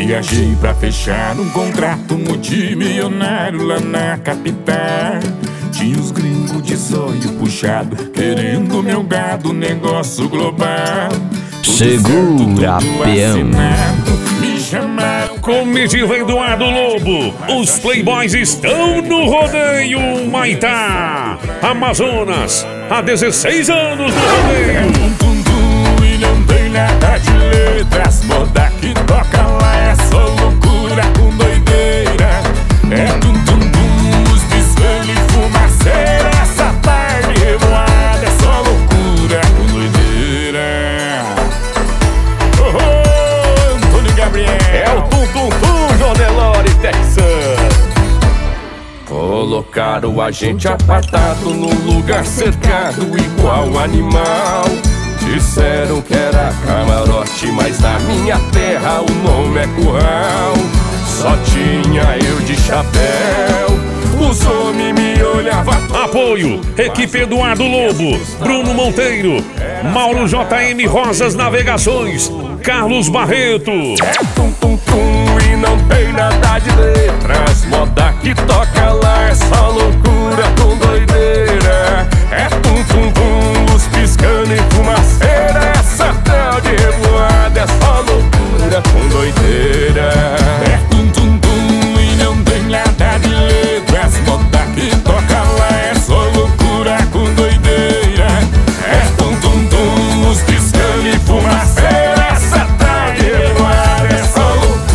Viajei pra fechar um contrato multimilionário lá na capital. Tinha os gringos de zóio puxado, querendo meu gado, negócio global. Segura, peão. Me chamaram. Comitiva Eduardo Lobo, os playboys estão no rodeio Maitá, Amazonas, há 16 anos no É rodeio. um tum-tum e não tem nada de letras. Moda que toca lá é só loucura com doideira. É tum-tum-tum, luz piscando e fumaceira. Essa tarde revoada é só loucura com doideira. Oh, oh, Antônio Gabriel. É o tum-tum-tum, João Nelore, Texas. Colocaram a gente apartado num lugar cercado igual animal. Disseram que era camarote, mas na minha terra o nome é curral. Só tinha eu de chapéu, os homens me olhavam. Apoio, equipe Eduardo Lobo, Bruno Monteiro, Mauro JM Rosas Navegações, Carlos Barreto. É tum-tum-tum e não tem nada de letras. Moda que toca lá é só loucura com doideira. É tum-tum-tum, luz piscando e fumaceira. Essa tal de revoada é só loucura com doideira. É tum-tum-tum e não tem nada de letras. Moda que toca lá é só loucura com doideira. É tum-tum-tum, luz piscando e fumaceira. Essa tarde revoada é só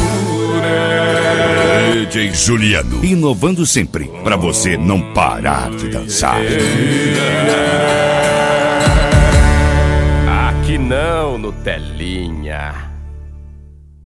loucura. DJ Juliano, inovando sempre, pra você não parar de dançar. Aqui não, Nutelinha.